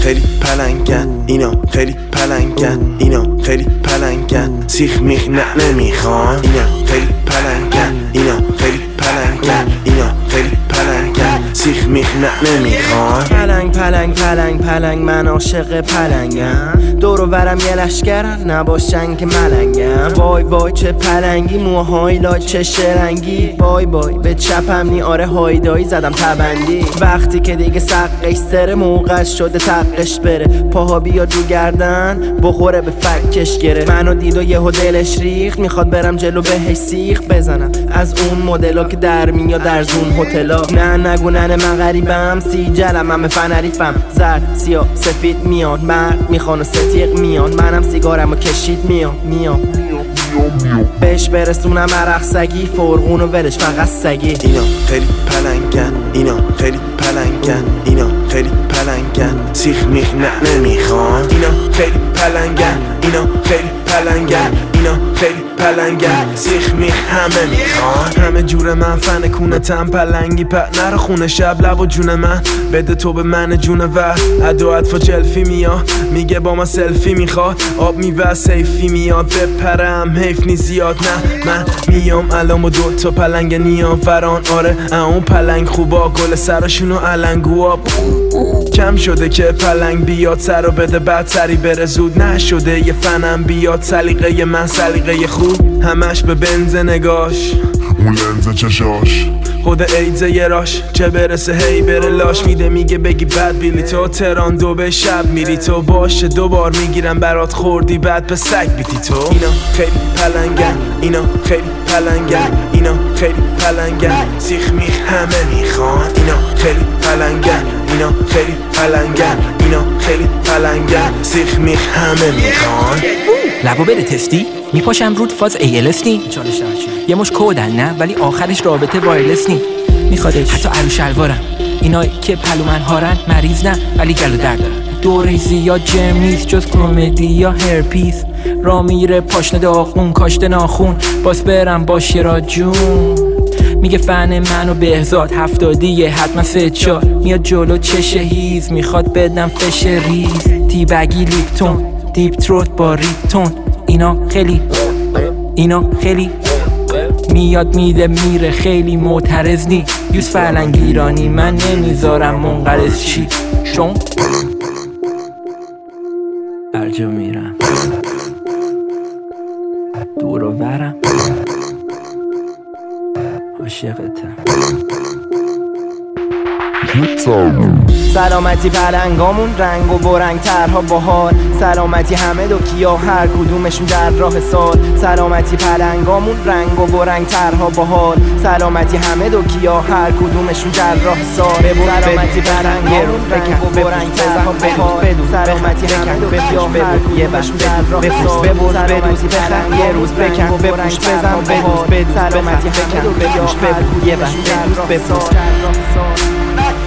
خیلی پلنگن، اینا خیلی پلنگن، اینا خیلی پلنگن، سیخ میخ نه نمیخوان. اینا خیلی پلنگن، اینا خیلی پلنگن، اینا خیلی پلنگن، سیخ میخ نه نمیخوان. پلنگ پلنگ پلنگ پلنگ، من عاشق پلنگم. دور و برم یه لشکرن، نباشن که ملنگم. وای وای چه پلنگی، موهای لای چه شرنگی. وای وای به چپم نی، آره هایدایی زدم تبندی. وقتی که دیگه سقش سره، موقع شده تقش بره. پاها بیاد رو گردن، بخوره به فکش گره. منو دید و یهو دلش ریخت، میخواد برم جلو بهش سیخ بزنم. از اون مدلا که در میاد در زون هتلا. نه نگو ننه من غریبم، سیجلم همه فنریفم. زرد سیاه سفید میاد، مرد میخوان و ستیق میان. منم سیگارم و کشید میام بهش برسونم عرق سگی. فرغون و ولش فقط سگی. اینا خیلی پلنگن، اینا خیلی پلنگن، اینا خیلی پلنگن، سیخ میخ نه نمیخوان. اینا خیلی پلنگن، اینا خیلی پلنگن، اینا خیلی پلنگن، سیخ میخ همه میخوان. همه جور من فن کونتم، پلنگی پت نره خونه شب. لب و جون من بده تو به من جون و ادوات فا جلفی میاد. میگه با ما سلفی میخواد، آب میوه سیفی میاد. بپرم حیف نی زیاد، نه من میام الان و دوتا پلنگ نیام فران. آره اون پلنگ خوبا، گل سراشونو علنگوا. کم شده که پلنگ بیاد سر و بده بعد سری بره زود. نشده یه فنم بیاد، سلیقه من سلیقه خوب. همش به بنز نگاش، اون لنز چشاش، خود ایدز یه راش. چه برسه هی بره لاش. میده میگه بگی بد بیلی تو تهران دو به شب میری تو. باشه دوبار میگیرم برات خوردی بعد به سگ بیتی تو. اینا خیلی پلنگن، اینا خیلی پلنگن، اینا خیلی پلنگن، سیخ میخ همه میخوان. اینا خیلی پلنگن، اینا خیلی پلنگن، اینا خیلی پلنگن، سیخ میخ همه میخوان. لبو بده تستی میپاشم رود فاز ALS نی. یه مش کودن نه ولی آخرش رابطه وایرلس نی. میخوادش حتی عروش شلوارم. اینایی که پلو من هارن مریض نه ولی گلو درد دارن. دوره زیاد جرم نیست جز کمدی یا هرپیس. را میره پاشنه داغون کاشته ناخون. باز برم باش را جون. میگه فن منو بهزاد 70 حتما 3-4 میاد جلو چشه هیز. میخواد بدم فش ریز. تیبگی لیپتون دیپ تروت با ریپتون. اینا خیلی میاد میده میره خیلی معترض نی. یوز فلنگ ایرانی من نمیذارم منقرض چی. چون برجا میرم دور و برم عاشقتم. سلامتی پلنگامون رنگ و برنگ ترها باحال. سلامتی همه دو کیا هر کدومشون در راه سال. سلامتی پلنگامون رنگ و برنگ ترها باحال. سلامتی همه دو کیا هر کدومشون در راه سال. سلامتی پلنگامون رنگ و برنگ ترها باحال. سلامتی همه دو کیا هر کدومشون در راه سال. سلامتی بخن یه روز بکن بپوش بزن بدوز. سلامتی همه دو کیا هر کدومشون در راه سال.